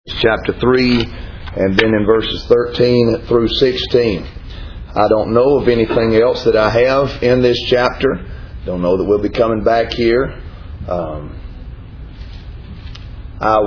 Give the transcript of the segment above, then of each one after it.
chapter 3 and then in verses 13 through 16. I don't know of anything else that I have in this chapter. Don't know that we'll be coming back here. I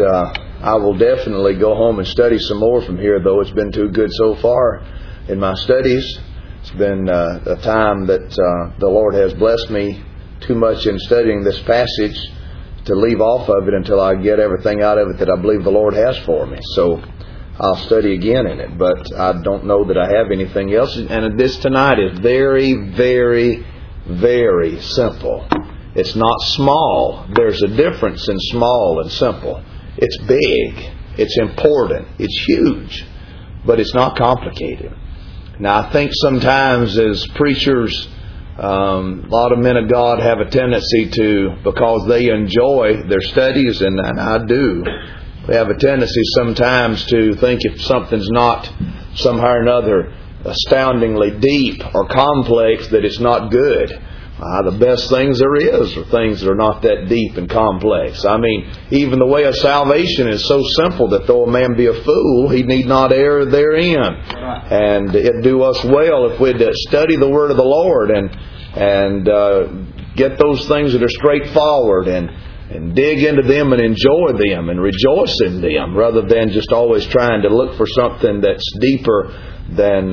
will definitely go home and study some more from here, though it's been too good so far in my studies. It's been a time that the Lord has blessed me too much in studying this passage to leave off of it until I get everything out of it that I believe the Lord has for me. So I'll study again in it, but I don't know that I have anything else. And this tonight is very, very, very simple. It's not small. There's a difference in small and simple. It's big. It's important. It's huge. But it's not complicated. Now, I think sometimes as preachers, a lot of men of God have a tendency to, because they enjoy their studies, and I do, they have a tendency sometimes to think if something's not somehow or another astoundingly deep or complex that it's not good. The best things there is are things that are not that deep and complex. I mean, even the way of salvation is so simple that though a man be a fool, he need not err therein. And it'd do us well if we'd study the Word of the Lord and get those things that are straightforward and dig into them and enjoy them and rejoice in them, rather than just always trying to look for something that's deeper than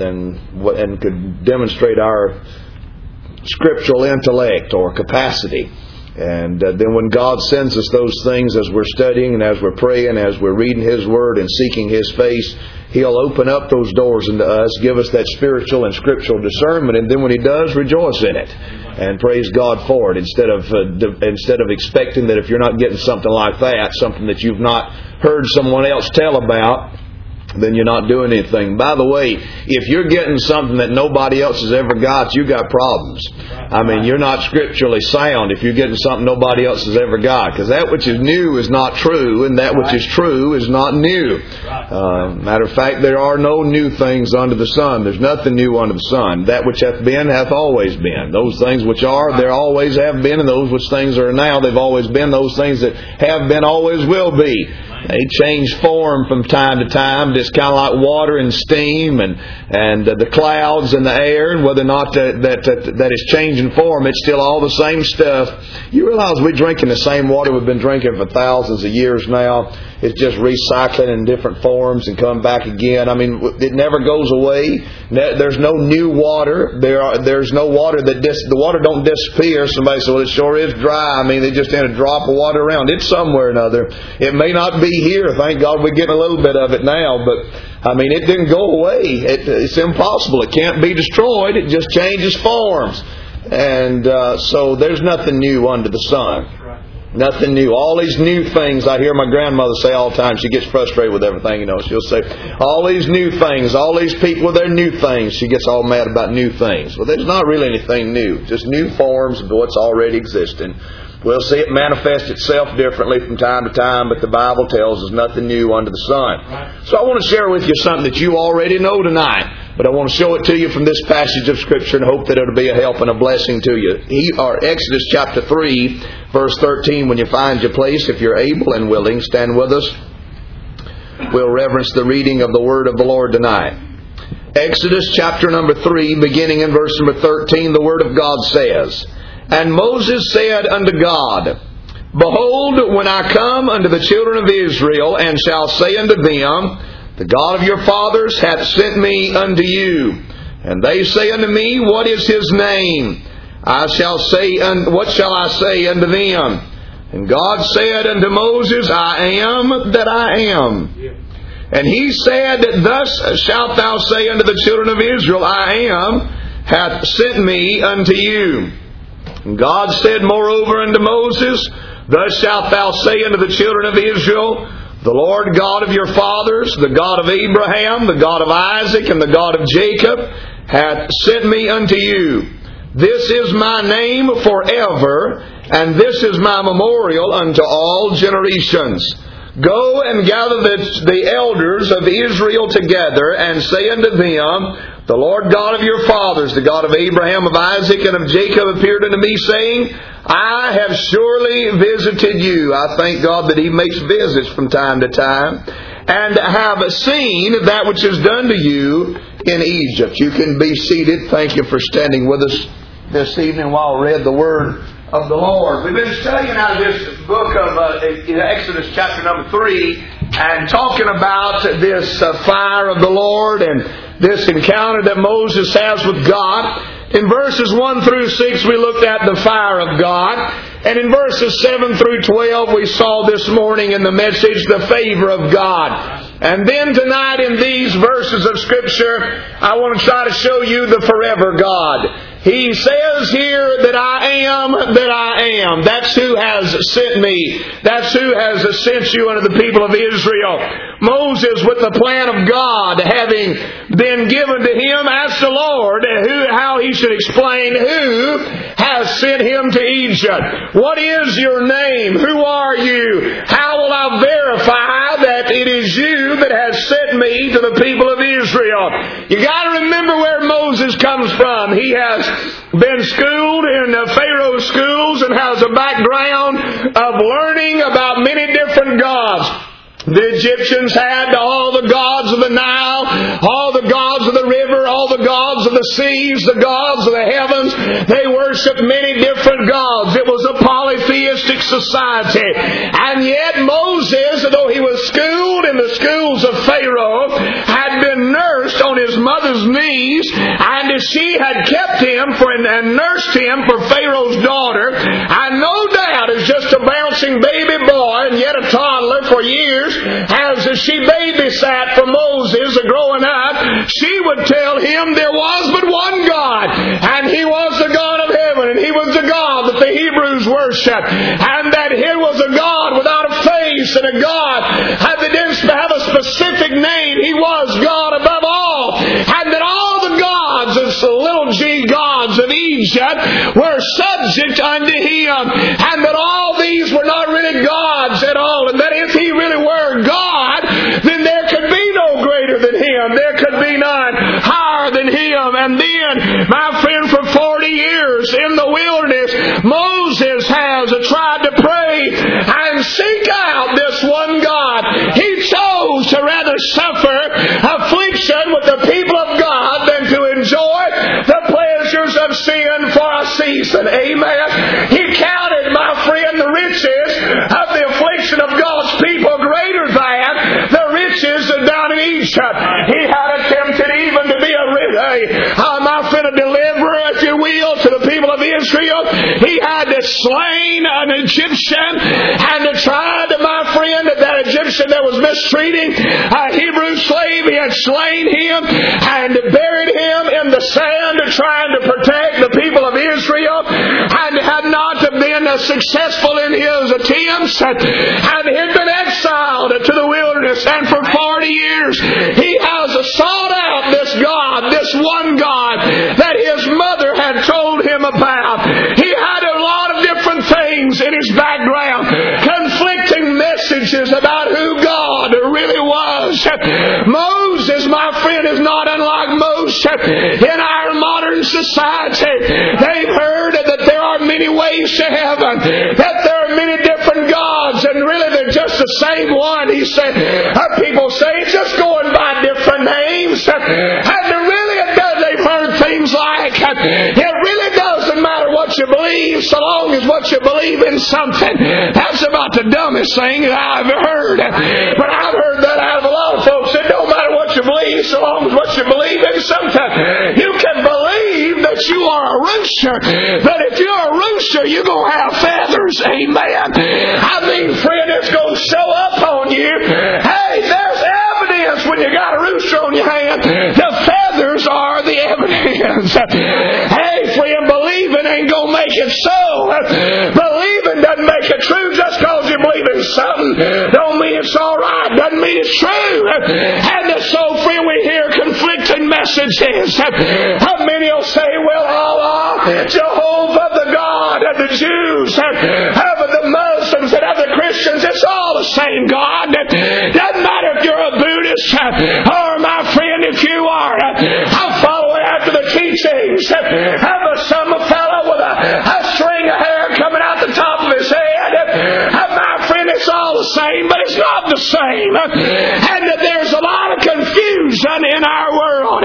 and could demonstrate our scriptural intellect or capacity. And then when God sends us those things as we're studying and as we're praying, as we're reading His Word and seeking His face, He'll open up those doors into us, give us that spiritual and scriptural discernment, and then when He does, rejoice in it and praise God for it, instead of expecting that if you're not getting something like that, something that you've not heard someone else tell about, then you're not doing anything. By the way, if you're getting something that nobody else has ever got, you got problems. I mean, you're not scripturally sound if you're getting something nobody else has ever got. Because that which is new is not true, and that which is true is not new. Matter of fact, there are no new things under the sun. There's nothing new under the sun. That which hath been, hath always been. Those things which are, there always have been, and those which things are now, they've always been. Those things that have been, always will be. They change form from time to time. It's kind of like water and steam and the clouds and the air, and whether or not that is changing form, it's still all the same stuff. You realize we're drinking the same water we've been drinking for thousands of years now. It's just recycling in different forms and coming back again. I mean, it never goes away. There's no new water. There's no water the water don't disappear. Somebody says, well, it sure is dry. I mean, they just had a drop of water around. It's somewhere or another. It may not be here. Thank God we're getting a little bit of it now. But, I mean, it didn't go away. It's impossible. It can't be destroyed. It just changes forms. And so there's nothing new under the sun. Nothing new. All these new things, I hear my grandmother say all the time. She gets frustrated with everything, She'll say, all these new things, all these people with their new things. She gets all mad about new things. Well, there's not really anything new. Just new forms of what's already existing. We'll see it manifest itself differently from time to time, but the Bible tells us nothing new under the sun. So I want to share with you something that you already know tonight, but I want to show it to you from this passage of Scripture and hope that it'll be a help and a blessing to you. Exodus chapter 3, verse 13, when you find your place, if you're able and willing, stand with us. We'll reverence the reading of the Word of the Lord tonight. Exodus chapter number 3, beginning in verse number 13, the Word of God says, And Moses said unto God, Behold, when I come unto the children of Israel, and shall say unto them, The God of your fathers hath sent me unto you. And they say unto me, What is His name? I shall say, What shall I say unto them? And God said unto Moses, I am that I am. And He said, Thus shalt thou say unto the children of Israel, I am, hath sent me unto you. And God said moreover unto Moses, Thus shalt thou say unto the children of Israel, The Lord God of your fathers, the God of Abraham, the God of Isaac, and the God of Jacob, hath sent me unto you. This is my name forever, and this is my memorial unto all generations. Go and gather the elders of Israel together, and say unto them, The Lord God of your fathers, the God of Abraham, of Isaac, and of Jacob, appeared unto me, saying, I have surely visited you. I thank God that He makes visits from time to time, and have seen that which is done to you in Egypt. You can be seated. Thank you for standing with us this evening while I read the Word of the Lord. We've been studying out of this book of Exodus chapter number 3 and talking about this fire of the Lord and this encounter that Moses has with God. In verses 1 through 6 we looked at the fire of God. And in verses 7 through 12 we saw this morning in the message the favor of God. And then tonight in these verses of Scripture I want to try to show you the forever God. He says here that I am that I am. That's who has sent me. That's who has sent you unto the people of Israel. Moses, with the plan of God having been given to him, asked the Lord how he should explain who has sent him to Egypt. What is your name? Who are you? How will I verify that it is you that has sent me to the people of Israel? You got to remember where Moses comes from. He has been schooled in Pharaoh's schools and has a background of learning about many different gods. The Egyptians had all the gods of the Nile, all the gods of the river, all the gods of the seas, the gods of the heavens. They worshipped many different gods. It was a polytheistic society. And yet Moses, though he was schooled in the schools of Pharaoh, had been nursed on his mother's knees, and she had kept him and nursed him for Pharaoh's daughter. And no doubt, as just a bouncing baby boy and yet a toddler for years, as she babysat for Moses growing up, she would tell him there was but one God, and He was the God of heaven, and He was the God that the Hebrews worshipped, and that He was a God without a face, and a God that didn't have a specific name. He was God above all, and that all the gods, the little g gods of Egypt, were subject unto Him, and that all these were not really gods at all, and that if He really were God, then there could be no greater than Him. There could be none higher than Him. And then, my friend, for 40 years in the wilderness, Moses has tried to pray and seek out this one God. He chose to rather suffer affliction with the people of God than to enjoy the pleasures of sin for a season. Amen. He counted, my friend, the riches of the affliction of God's people greater than the riches down in Egypt. He had attempted even to be a deliverer, if you will, to the people of Israel. He had to slain an Egyptian, and tried, my friend, that Egyptian that was mistreating a Hebrew slave. He had slain him and buried him in the sand, trying to protect the people of Israel, and had not been successful in his attempts, and had been exiled to the wilderness. And for 40 years he has sought out this God, this one God that his mother had told him about. He had a lot of different things in his background, conflicting messages about who God really was. Moses, my friend, is not unlike most in our modern society. They've heard that there are many ways to heaven, that there are many different gods, and really they're just the same one. He said, people say it's just going by different names, and they've heard things like, it really doesn't matter what you believe so long as what you believe in something. That's about the dumbest thing that I've heard. But I've heard that out of a lot of folks. It don't matter what you believe so long as what you believe in something. You can believe that you are a rooster, but if you're a rooster, you're going to have feathers. Amen. I mean, friend, it's going to show up on you. Hey, there's evidence when you got a rooster on your hand. The feathers are the evidence. Hey, friend, believing ain't going to make it so. Believing doesn't make it true. Just because you believe in something don't mean it's all right. Doesn't mean it's true. And so, friend, we hear conflicting messages. Many will say, well, Allah, Jehovah, the God of the Jews, of the Muslims and other Christians, it's It's all the same, God. Doesn't matter if you're a Buddhist or, my friend, if you are. I'm following after the teachings of some fellow with a string of hair coming out the top of his head. My friend, it's all the same, but it's not the same. And there's a lot of confusion in our world.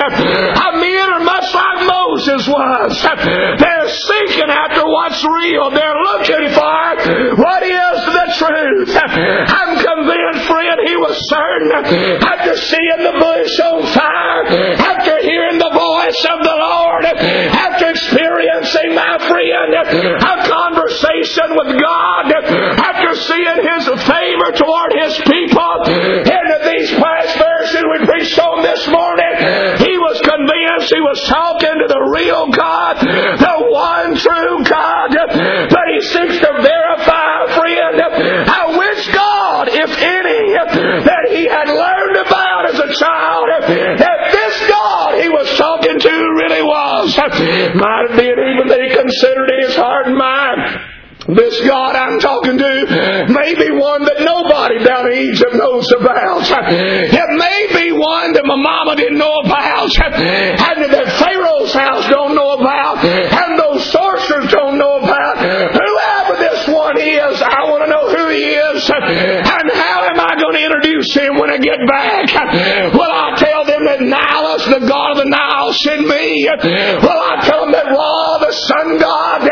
Men are much like Moses was. They're seeking after what's real. They're looking for what is the truth. I'm convinced, friend, he was certain after seeing the bush on fire, after hearing the voice of the Lord, after experiencing, my friend, a conversation with God, after seeing His favor toward His people. Into these past verses we preached on this morning, he was convinced he was talking to the real God, the one true God. But he seeks to verify, friend, which God, if any, that he had learned about as a child, that this God he was talking to really was. Might have been even that he considered in his heart and mind, this God I'm talking to may be one that nobody down in Egypt knows about. It may be one that my mama didn't know about, and that Pharaoh's house don't know about, and those sorcerers don't know about. Whoever this one is, I want to know who he is, and how am I going to introduce him when I get back? Will I tell them that Nilus, the God of the Nile, sent me? Will I tell them that Ra, the sun god,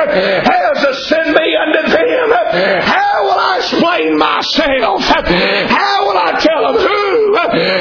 has sent me unto them? How will I explain myself? How will I tell them who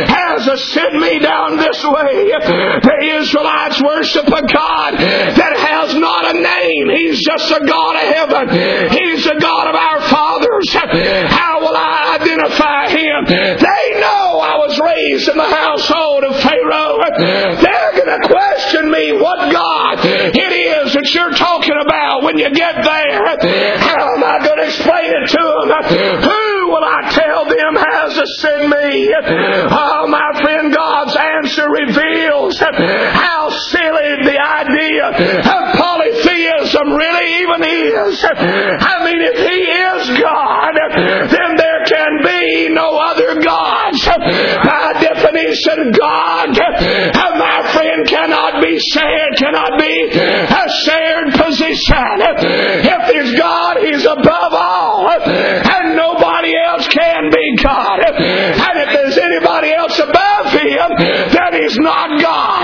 has sent me down this way? The Israelites worship a God that has not a name. He's just a God of heaven. He's a God of our fathers. How will I identify Him? They know I was raised in the household of Pharaoh. They're going to question me what God it is that you're talking about when you get there. How am I going to explain it to them? Who will I tell them has sent me? Oh, my friend, God's answer reveals how silly the idea of polytheism really even is. I mean, if He is God, then there can be no other gods. By definition, God, my friend, cannot be shared, cannot be a shared position. If He's God, He's above all, and nobody else can be God. And if there's anybody else above Him, then He's not God.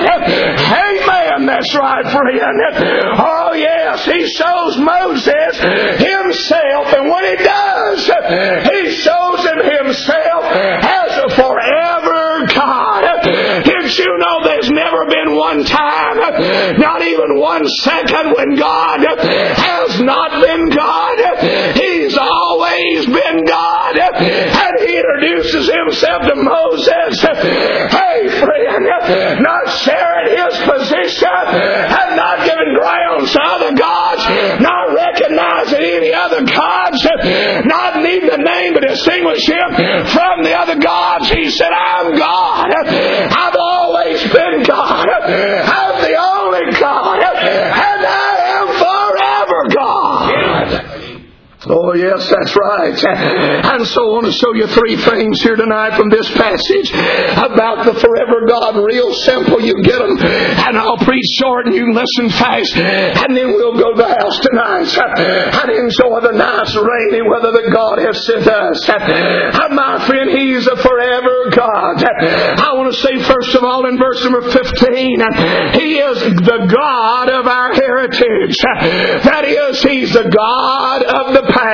Amen. That's right, friend. Oh yes, He shows Moses Himself, and when He does, He shows Him Himself as a forever God. Did you know there's never been one time, not even 1 second, when God has not been God? He's always been God. And He introduces Himself to Moses. Hey, friend, not sharing His position, and not giving grounds to other gods, not recognizing any other gods, not needing a name to distinguish Him from the other gods. He said, I'm God. I've always been God. I'm the only God. And I am forever God. Oh, yes, that's right. And so I want to show you 3 things here tonight from this passage about the forever God. Real simple. You get them. And I'll preach short and you can listen fast. And then we'll go to the house tonight and enjoy the nice rainy weather that God has sent us. My friend, He's a forever God. I want to say, first of all, in verse number 15, He is the God of our heritage. That is, He's the God of the past.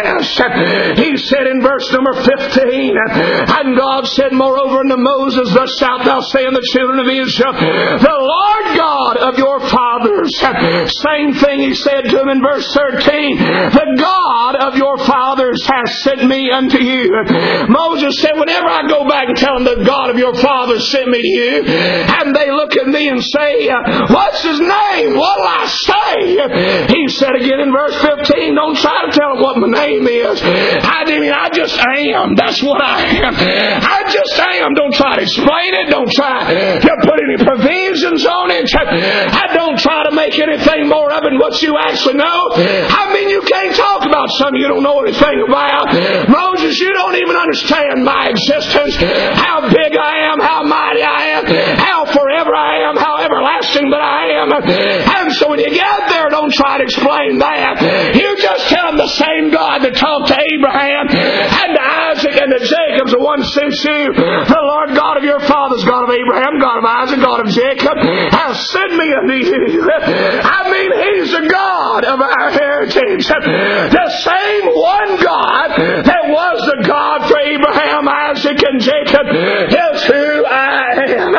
He said in verse number 15, and God said moreover unto Moses, thus shalt thou say unto the children of Israel, the Lord God of your fathers. Same thing He said to him in verse 13, the God of your fathers has sent me unto you. Moses said, whenever I go back and tell them the God of your fathers sent me to you, and they look at me and say, what's His name? What'll I say? He said again in verse 15, don't try to tell them what my name is. I just am. That's what I am. I just am Abraham. Don't try to explain it. Don't try to put any provisions on it. I don't try to make anything more of it than what you actually know. I mean, you can't talk about something you don't know anything about. Moses, you don't even understand my existence, how big I am, how mighty I am, how forever I am, how everlasting that I am. And so when you get there, don't try to explain that. You just tell them the same God that talked to Abraham and to Isaac and to Jacob, the one sent you. The Lord God of your fathers, God of Abraham, God of Isaac, God of Jacob, has sent me unto you. I mean, He's the God of our heritage. The same one God that was the God for Abraham, Isaac, and Jacob is who I am.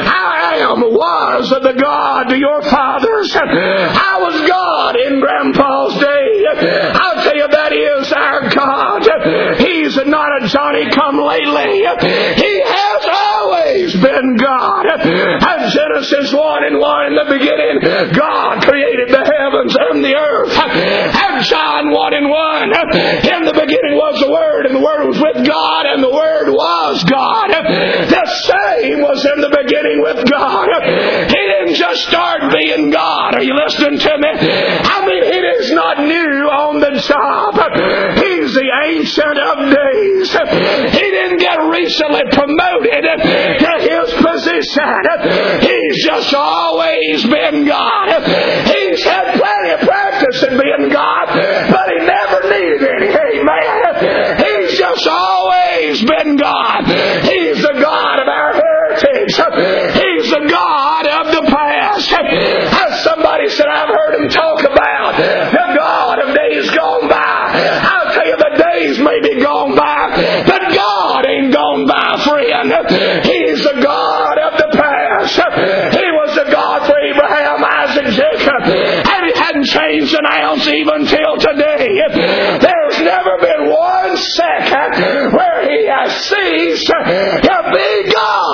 I was the God to your fathers. I was God in Grandpa's day. I'll tell you, that is our God. He's not a Johnny-come-lately. He has always been God. And Genesis 1:1, in the beginning, God created the heavens and the earth. And John 1:1, in the beginning was the Word, and the Word was with God, and the Word was God. The same was in the beginning with God. He didn't just start being God. Are you listening to me? I mean, He is not new on the job. He's the Ancient of Days. He didn't get recently promoted to His position. He's just always been God. He's had plenty of practice in being God, but He never needed any. Amen. He's just always been God. He's the God of our heritage. He's the God of the past. As somebody said, I've heard Him talk about the God of days gone by. I'll tell you, the days may be gone by, but God ain't gone by, friend. He's the God of the past. He was the God for Abraham, Isaac, Jacob, and He hadn't changed an ounce even till today. There's never been one second where He has ceased to be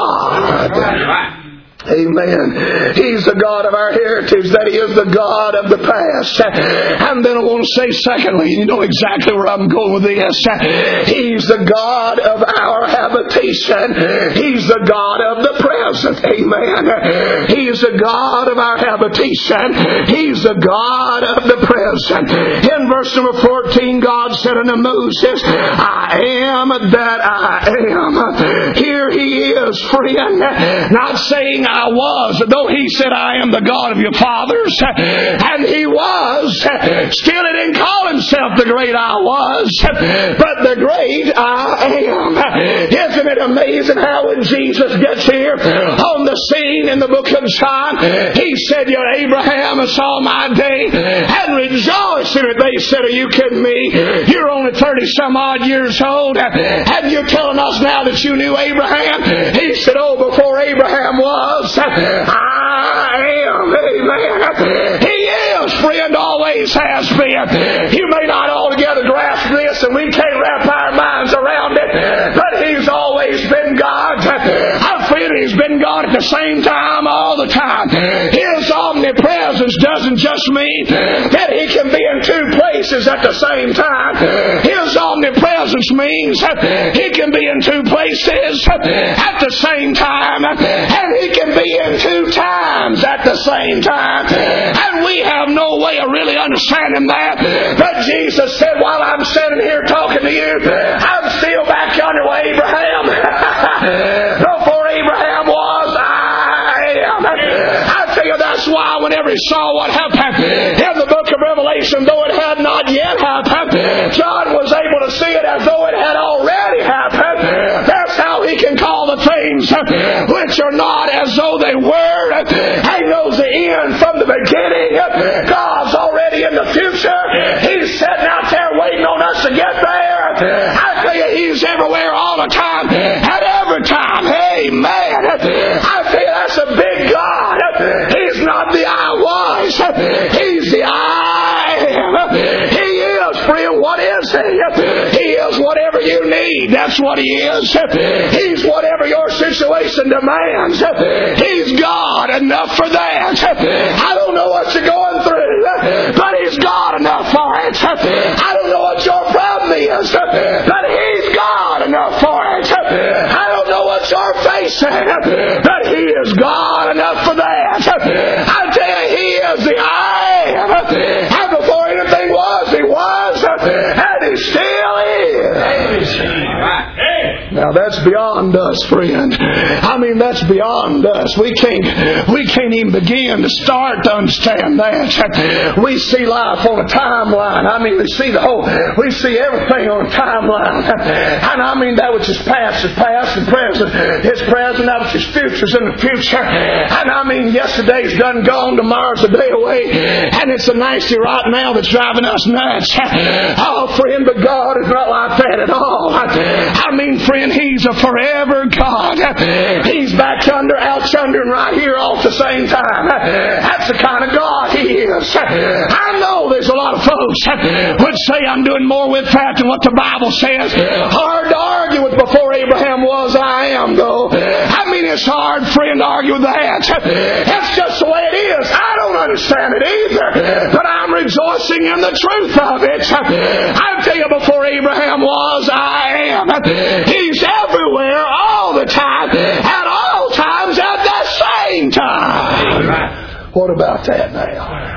God. Amen. He's the God of our heritage, that He is the God of the past. And then I want to say secondly, you know exactly where I'm going with this. He's the God of our habitation. He's the God of the present. Amen. He's the God of our habitation. He's the God of the present. In verse number 14, God said unto Moses, I am that I am. Here He is, friend. Not saying I was, though He said, I am the God of your fathers, and He was. Still, He didn't call Himself the great I was, but the great I am. Isn't it amazing how when Jesus gets here on the scene in the book of John, He said, Your Abraham saw my day and rejoiced in it. They said, Are you kidding me? You're only 30-some odd years old, and you're telling us now that you knew Abraham? He said, Oh, before Abraham was, I am. Amen. He is, friend, always has been. You may not altogether grasp this, and we can't wrap our minds around it, but He's always been God. I feel He's been God at the same time all the time. His omnipresence doesn't just mean that He can be in two places at the same time. His omnipresence means He can be in two places at the same time, and He can be in two times at the same time. And we have no way of really understanding that. But Jesus said, while I'm sitting here talking to you, I'm still back yonder with Abraham. Before Abraham was, I am. I tell you, that's why whenever he saw what happened in the book of Revelation, though it had not yet happened, John was able to see it as though it had already happened. That's how he can call the things which are not as though they were. He knows the end from the beginning. God's already in the future. He's sitting out there waiting on us to get there. I tell you, He's everywhere all the time, at every time. Amen. I tell you, that's a big God. He's not the I was. He's the I am. He is, friend. What is He? He is whatever you need. That's what He is. He's whatever your situation demands. He's God enough for that. I don't know what you're going through, but He's God enough for it. I don't know what your problem is, but He's God enough for it. I don't know what put your faith in that He is God enough for that. I tell you, He is the I am. And before anything was, He was, and He still is. Now that's beyond us, friend. I mean, that's beyond us. We can't even begin to start to understand that. We see life on a timeline. I mean, we see everything on a timeline. And I mean, that which is past, and present is present, that which is future is in the future. And I mean, yesterday's done gone, tomorrow's a day away, and it's a nicety right now that's driving us nuts. Oh, friend, but God is not like that at all. I mean, friend, He's a forever God. He's back under, out under, and right here all at the same time. That's the kind of God He is. I know there's a lot of folks would say I'm doing more with that than what the Bible says. Hard to argue with before Abraham was, I am, though. I mean, it's hard, friend, to argue with that. That's just the way it is. I don't understand it either, but I'm rejoicing in the truth of it. I tell you, before Abraham was, I am. He's everywhere, all the time, at all times, at the same time. What about that now?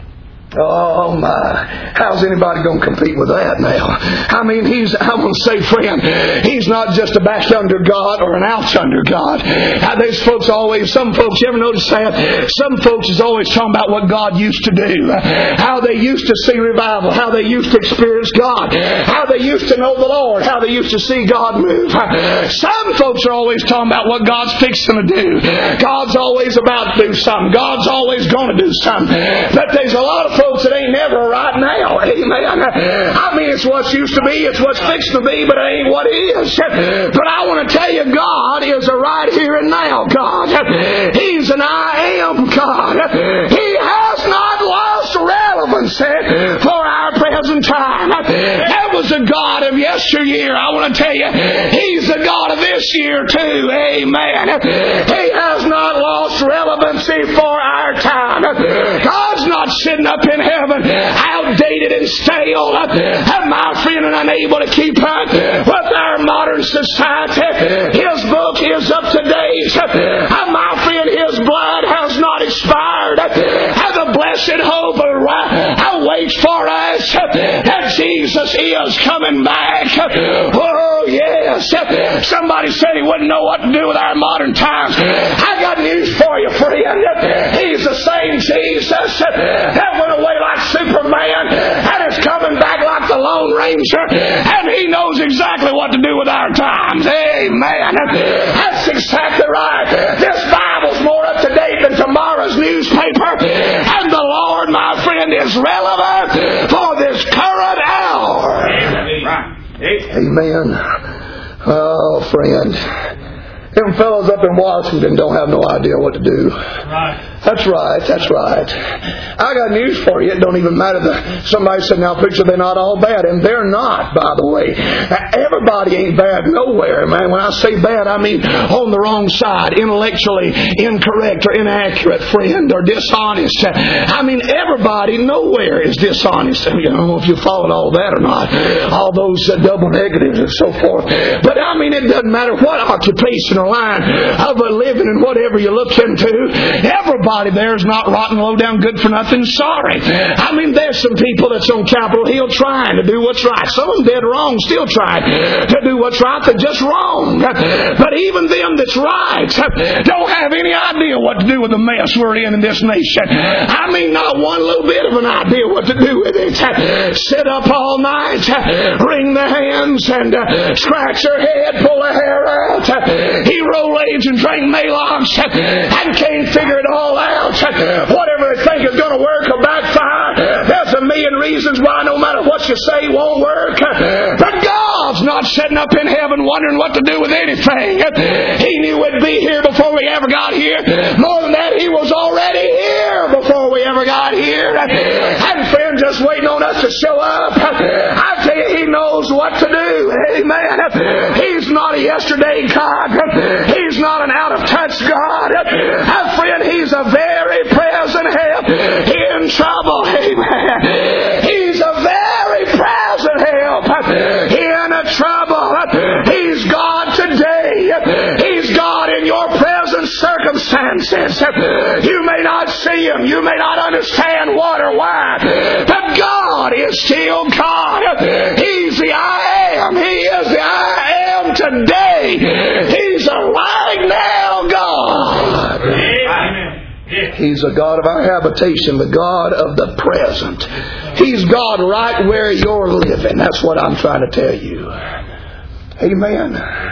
Oh my, how's anybody going to compete with that now? I mean, I'm going to say, friend, He's not just a back under God or an out under God. There's folks always, some folks, you ever notice that? Some folks is always talking about what God used to do. How they used to see revival, how they used to experience God, how they used to know the Lord, how they used to see God move. Some folks are always talking about what God's fixing to do. God's always about to do something. God's always going to do something. But there's a lot of folks that ain't never right now. Amen. I mean, it's what's used to be, it's what's fixing to be, but it ain't what is. But I want to tell you, God is a right here and now God. He's an I am God. He has not lost relevancy for our present time. That was the God of yesteryear. I want to tell you, He's the God of this year too. Amen. He has not lost relevancy for our time. God's not sitting up in heaven, outdated and stale, and my friend, and unable to keep up with our modern society. His book is up to date, and my friend, His blood has not expired. And the blessed hope awaits for us that Jesus is coming back. Oh yes. Somebody said he wouldn't know what to do with our modern times. I got news for you, friend. He's the same Jesus that went away like Superman and is coming back like the Lone Ranger, and He knows exactly what to do with our times. Amen. That's exactly right. This Bible's more up to date than tomorrow's newspaper, and the Lord, my friend, is relevant for this current hour. Amen. Oh, friend. Them fellows up in Washington don't have no idea what to do. Right. That's right. I got news for you. It don't even matter that somebody said, now picture they're not all bad. And they're not, by the way. Everybody ain't bad nowhere, man. When I say bad, I mean on the wrong side, intellectually incorrect or inaccurate, friend, or dishonest. I mean, everybody nowhere is dishonest. I don't know if you followed all that or not. All those double negatives and so forth. But I mean, it doesn't matter what occupation or line of a living and whatever you look into. Everybody there is not rotten, low down, good for nothing, sorry. I mean, there's some people that's on Capitol Hill trying to do what's right. Some of them dead wrong, still trying to do what's right. They're just wrong. But even them that's right don't have any idea what to do with the mess we're in this nation. I mean, not one little bit of an idea what to do with it. Sit up all night, wring their hands, and scratch their head, pull their hair out, eat Rolaids and drink Maalox, and can't figure it all out. Whatever they think is going to work will backfire. There's a million reasons why no matter what you say won't work. But God's not sitting up in heaven wondering what to do with anything. He knew we'd be here before we ever got here. More than that, He was already here before we ever got here. And friend, just waiting on us to show up. I tell you, He knows what to do. Amen. He's not a yesterday God. He's not an out-of-touch God. And friend, He's a very present help in trouble. Amen. He's a very present help in trouble. He's God today. He's circumstances. You may not see Him. You may not understand what or why. But God is still God. He's the I am. He is the I am today. He's a right now God. Amen. He's a God of our habitation, the God of the present. He's God right where you're living. That's what I'm trying to tell you. Amen.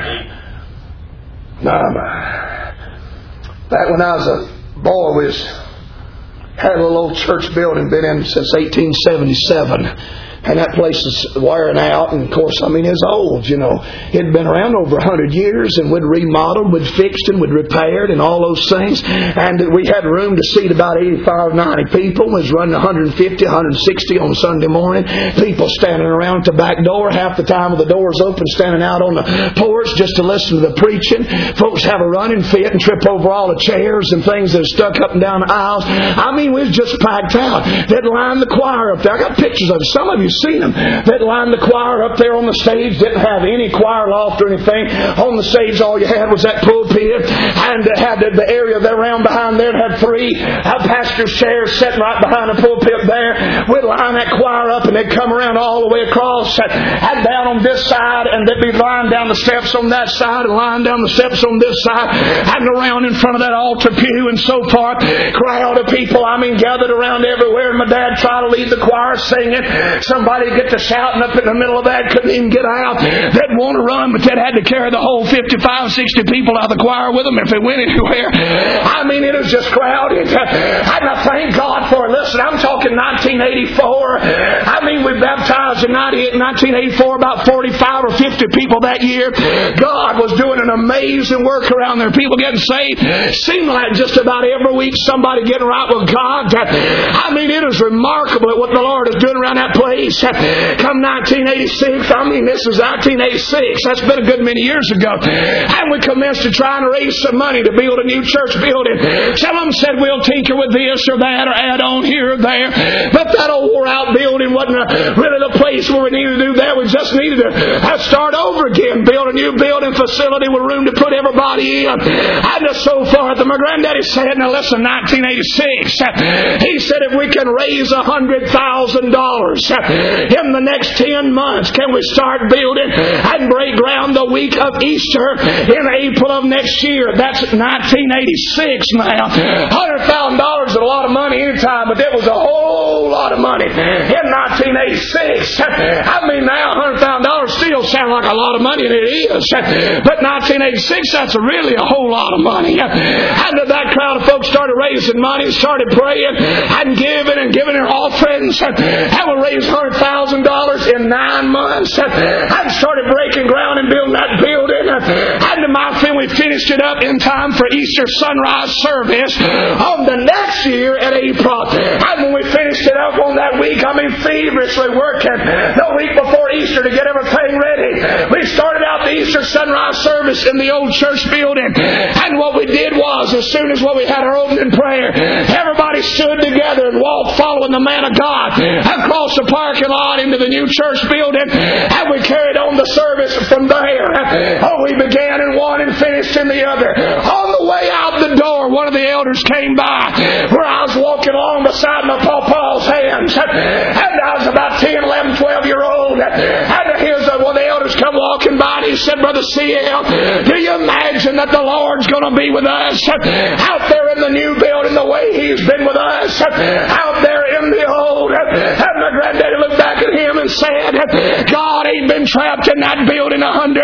Back when I was a boy, we had a little old church building, been in since 1877. And that place is wearing out, and of course, it's old, It had been around over 100 years, and we'd remodeled, we'd fixed and we'd repaired and all those things. And we had room to seat about 85, 90 people. We was running 150, 160 on Sunday morning. People standing around at the back door, half the time with the doors open, standing out on the porch just to listen to the preaching. Folks have a running fit and trip over all the chairs and things that are stuck up and down the aisles. We was just packed out. They'd line the choir up there. I got pictures of it. Some of you seen them. That lined the choir up there on the stage. Didn't have any choir loft or anything. On the stage, all you had was that pulpit, and had the area there around behind there. Had 3 pastor's chairs sitting right behind the pulpit there. We'd line that choir up, and they'd come around all the way across, and down on this side, and they'd be lying down the steps on that side, and lying down the steps on this side, and around in front of that altar pew, and so forth. Crowd of people, gathered around everywhere. And my dad tried to lead the choir singing. Somebody get to shouting up in the middle of that, couldn't even get out. They'd want to run, but they'd had to carry the whole 55, 60 people out of the choir with them if they went anywhere. It was just crowded. And I thank God for it. Listen, I'm talking 1984. We baptized in 1984 about 45 or 50 people that year. God was doing an amazing work around there. People getting saved. Seemed like just about every week somebody getting right with God. It is remarkable at what the Lord is doing around that place. Come 1986, this is 1986. That's been a good many years ago. And we commenced to trying to raise some money to build a new church building. Some of them said we'll tinker with this or that or add on here or there. But that old wore out building wasn't really the place where we needed to do that. We just needed to start over again. Build a new building facility with room to put everybody in. And so forth. And my granddaddy said, now listen, 1986. He said if we can raise $100,000 in the next 10 months, can we start building and break ground the week of Easter in April of next year? That's 1986 now. $100,000 is a lot of money anytime, but that was a whole lot of money in 1986. Now $100,000 still sounds like a lot of money, and it is. But 1986, that's really a whole lot of money. And that crowd of folks started raising money, started praying and giving their offerings, and we raised $100,000 in 9 months, and started breaking ground and building that building. And my family finished it up in time for Easter sunrise service on the next year at April. And when we finished it up on that week, feverishly working the week before Easter to get everything ready. We started out the Easter sunrise service in the old church building, and what we did was, as soon as we had our opening prayer, everybody stood together and walked following the man of God across the parking lot into the new church building, and we carried on the service from there. We began in one and finished in the other. On the way out the door, one of the elders came by where I was walking along beside my pawpaw's hands, and I was about 10, 11, 12-year-old, and here's one of the elders come walking by, and he said, Brother C.L., do you imagine that the Lord's going to be with us out there in the new building the way He's been with us out there in the old? And my granddaddy looked back at him and said, God ain't been trapped in that building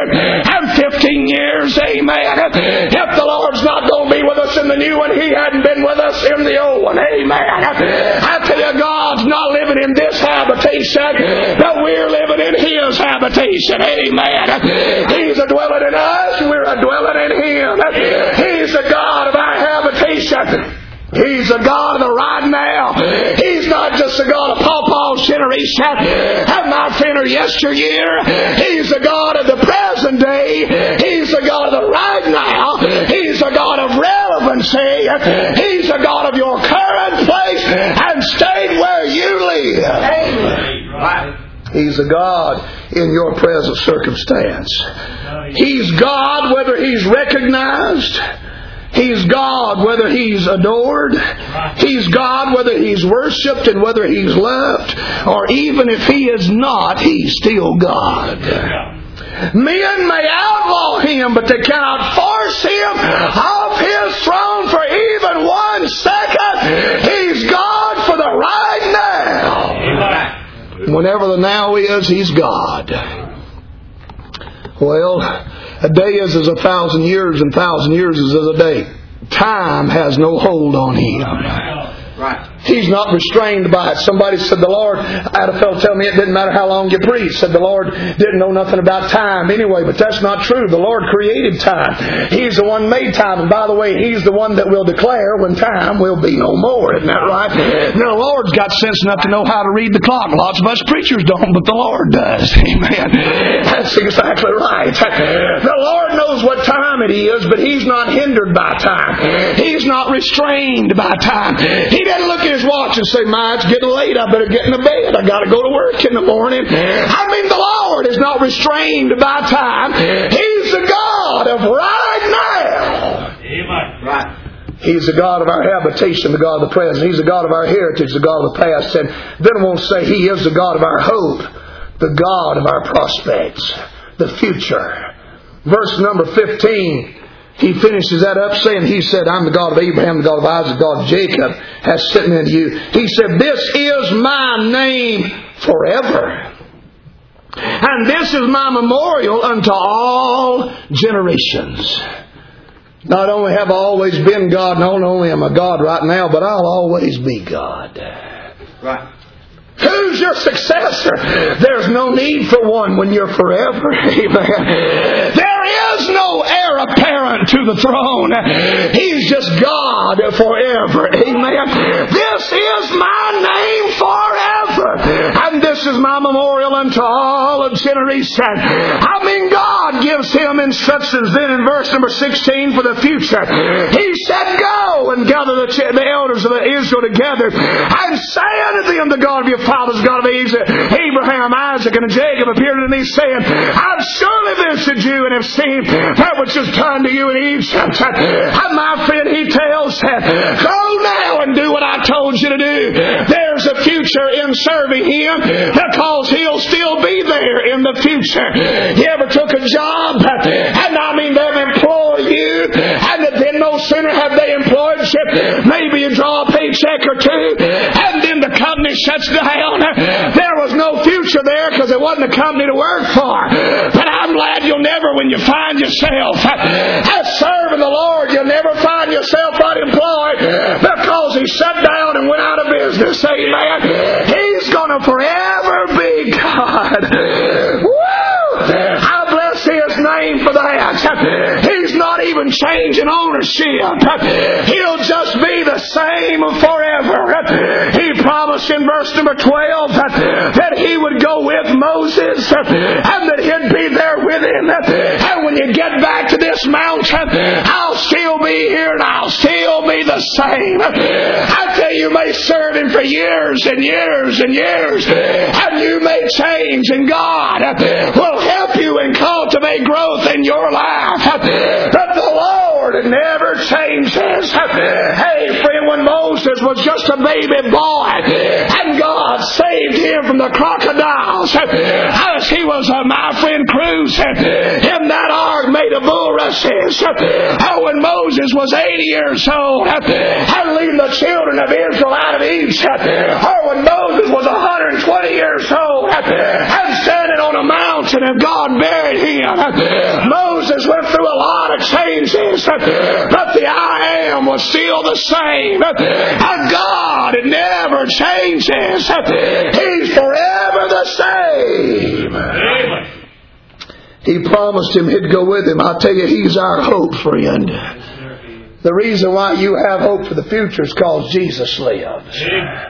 115 years, amen. If the Lord's not going to be with us in the new one, He hadn't been with us in the old one, amen. I tell you, God's not living in this habitation, but we're living in His habitation, amen. He's a dwelling in us, we're a dwelling in Him. He's the God of our habitation. He's the God of the right now. He's not just the God of Pawpaw's generation and my friend of yesteryear. He's the God of the present day. He's the God of the right now. He's the God of relevancy. He's the God of your current place and state where you live. Amen. He's a God in your present circumstance. He's God whether He's recognized. He's God whether He's adored. He's God whether He's worshipped and whether He's loved. Or even if He is not, He's still God. Men may outlaw Him, but they cannot force Him off His throne for even 1 second. He's God for the right now. Whenever the now is, He's God. Well, a day is as 1,000 years, and 1,000 years is as a day. Time has no hold on Him. Right. He's not restrained by it. Somebody said the Lord, I had a fellow tell me it didn't matter how long you preached. Said the Lord didn't know nothing about time anyway, but that's not true. The Lord created time. He's the one made time. And by the way, He's the one that will declare when time will be no more. Isn't that right? Now, the Lord's got sense enough to know how to read the clock. Lots of us preachers don't, but the Lord does. Amen. That's exactly right. The Lord knows what time it is, but He's not hindered by time. He's not restrained by time. He didn't look at His watch and say, "My, it's getting late. I better get in the bed. I got to go to work in the morning." I mean, the Lord is not restrained by time. He's the God of right now. Amen. Right. He's the God of our habitation, the God of the present. He's the God of our heritage, the God of the past. And then I won't say He is the God of our hope, the God of our prospects, the future. Verse number 15. He finishes that up saying, He said, "I'm the God of Abraham, the God of Isaac, the God of Jacob, has sent me unto you." He said, "This is my name forever. And this is my memorial unto all generations." Not only have I always been God, not only am I God right now, but I'll always be God. Right. Who's your successor? There's no need for one when you're forever. Amen. There is no heir apparent to the throne. He's just God forever. Amen. This is my name forever. And this is my memorial unto all of generation. I mean, God gives Him instructions then in verse number 16 for the future. He said, "Go and gather the elders of Israel together and say unto them, the God of your fathers, God of Abraham, Isaac, and Jacob appeared unto me, saying, I've surely visited you and have seen that which is done to you in Egypt." And my friend, he tells him, "Go now and do what I told you to do." There's a future in serving Him because He'll still be there in the future. You ever took a job and I mean they'll employ you, and then no sooner have they employed you, maybe you draw a paycheck or two, and then the company shuts down. There was no future there because it wasn't a company to work for. But I'm glad you'll never, when you find yourself as serving the Lord, you'll never find yourself unemployed because He shut down and went out of business. Amen. He's going to forever be God. Woo! I bless His name for that. He's not even changing ownership. He'll just be the same forever. He promised in verse number 12 that He would go with Moses and that He'd be there with him. And when you get back to this mountain, I'll still be here and I'll still be the same. I tell you may serve Him for years and years and years, and you may change, and God will help you and cultivate growth in your life. But the Lord never changes. Hey, friend, when Moses was just a baby boy and God saved him from the crocodiles as he was, my friend, cruising in that ark made of bulrushes. When Moses was 80 years old and leading the children of Israel out of Egypt, or when Moses was 120 years old and standing on a mountain and God buried him. Moses went through a lot of changes, but the I Am was still the same. And God never changes. He's forever the same. Amen. He promised him He'd go with him. I'll tell you, He's our hope, friend. The reason why you have hope for the future is because Jesus lives.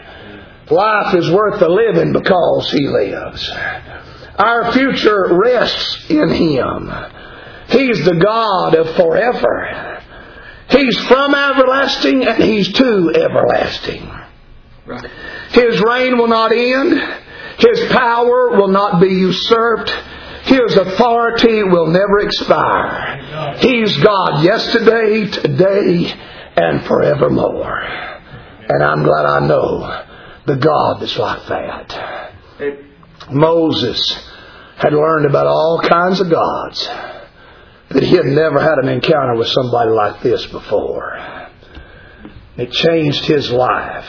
Life is worth the living because He lives. Our future rests in Him. He's the God of forever. He's from everlasting and He's to everlasting. Right. His reign will not end. His power will not be usurped. His authority will never expire. He's God yesterday, today, and forevermore. And I'm glad I know the God that's like that. Moses had learned about all kinds of gods, but he had never had an encounter with somebody like this before. It changed his life.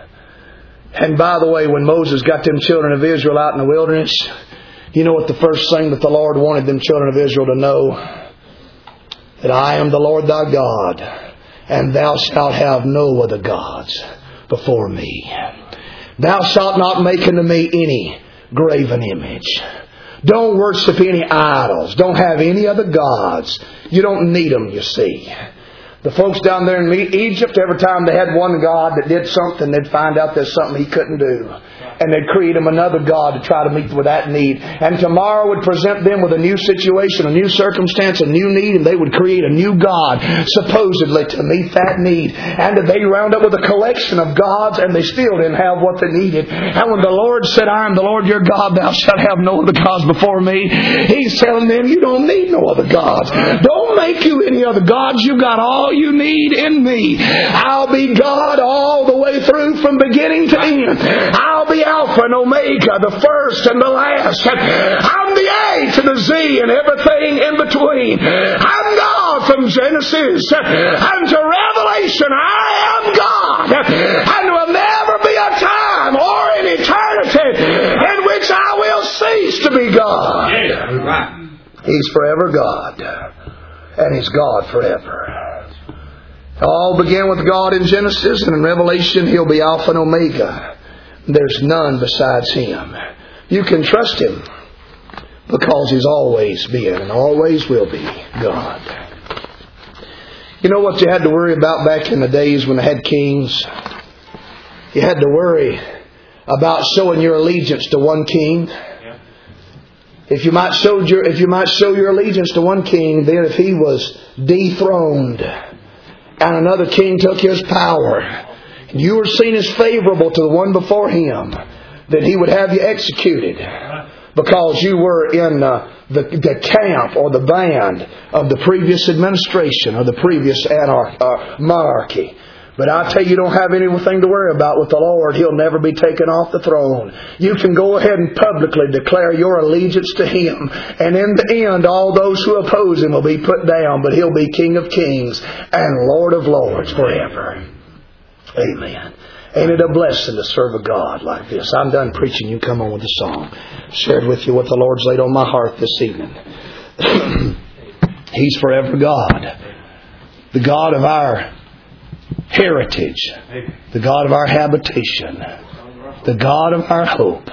And by the way, when Moses got them children of Israel out in the wilderness, you know what the first thing that the Lord wanted them children of Israel to know? That I am the Lord thy God, and thou shalt have no other gods before me. Thou shalt not make unto me any graven image. Don't worship any idols. Don't have any other gods. You don't need them, you see. The folks down there in Egypt, every time they had one God that did something, they'd find out there's something he couldn't do. And they'd create him another God to try to meet with that need. And tomorrow would present them with a new situation, a new circumstance, a new need, and they would create a new God, supposedly to meet that need. And they round up with a collection of gods, and they still didn't have what they needed. And when the Lord said, I am the Lord your God, thou shalt have no other gods before me, He's telling them, you don't need no other gods. Don't make you any other gods. You got all you need in me. I'll be God all the way through from beginning to end. I'll be Alpha and Omega, the first and the last. I'm the A to the Z and everything in between. I'm God from Genesis and to Revelation. I am God. And there will never be a time or an eternity in which I will cease to be God. He's forever God. And He's God forever. It all began with God in Genesis, and in Revelation He'll be Alpha and Omega. There's none besides Him. You can trust Him because He's always been and always will be God. You know what you had to worry about back in the days when they had kings? You had to worry about showing your allegiance to one king. If you might show your allegiance to one king, then if he was dethroned and another king took his power, and you were seen as favorable to the one before him, then he would have you executed because you were in the camp or the band of the previous administration or the previous monarchy. But I tell you, you don't have anything to worry about with the Lord. He'll never be taken off the throne. You can go ahead and publicly declare your allegiance to Him. And in the end, all those who oppose Him will be put down. But He'll be King of Kings and Lord of Lords forever. Amen. Ain't it a blessing to serve a God like this? I'm done preaching. You come on with the song. Shared with you what the Lord's laid on my heart this evening. He's forever God. The God of our heritage. The God of our habitation. The God of our hope.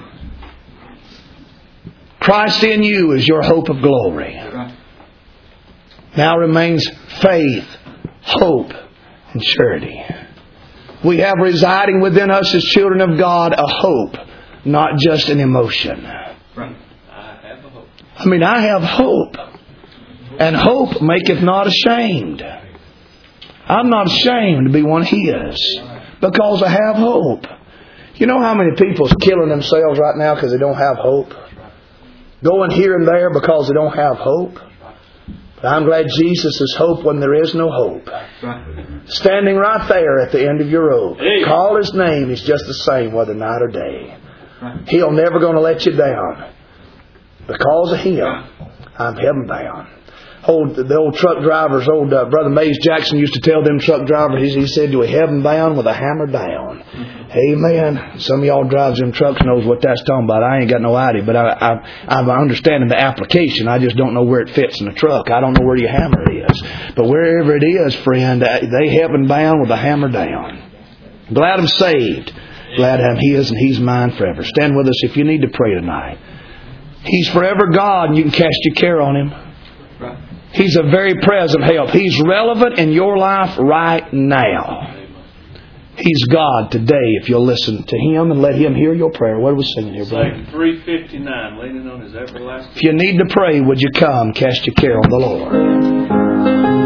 Christ in you is your hope of glory. Now remains faith, hope, and charity. We have residing within us as children of God a hope, not just an emotion. I have hope. And hope maketh not ashamed. I'm not ashamed to be one of His because I have hope. You know how many people are killing themselves right now because they don't have hope? Going here and there because they don't have hope? But I'm glad Jesus is hope when there is no hope. Standing right there at the end of your rope. Call His name. He's just the same whether night or day. He'll never going to let you down. Because of Him, I'm heaven bound. The old truck drivers, Brother Mays Jackson used to tell them truck drivers, he said, to a heaven bound with a hammer down. Amen. Some of y'all drives them trucks knows what that's talking about. I ain't got no idea, but I'm understanding the application. I just don't know where it fits in the truck. I don't know where your hammer is. But wherever it is, friend, they heaven bound with a hammer down. Glad I'm saved. Glad I'm His and He's mine forever. Stand with us if you need to pray tonight. He's forever God and you can cast your care on Him. He's a very present help. He's relevant in your life right now. He's God today if you'll listen to Him and let Him hear your prayer. What are we singing here, brother? Psalm 359, leaning on His everlasting. If you need to pray, would you come? Cast your care on the Lord.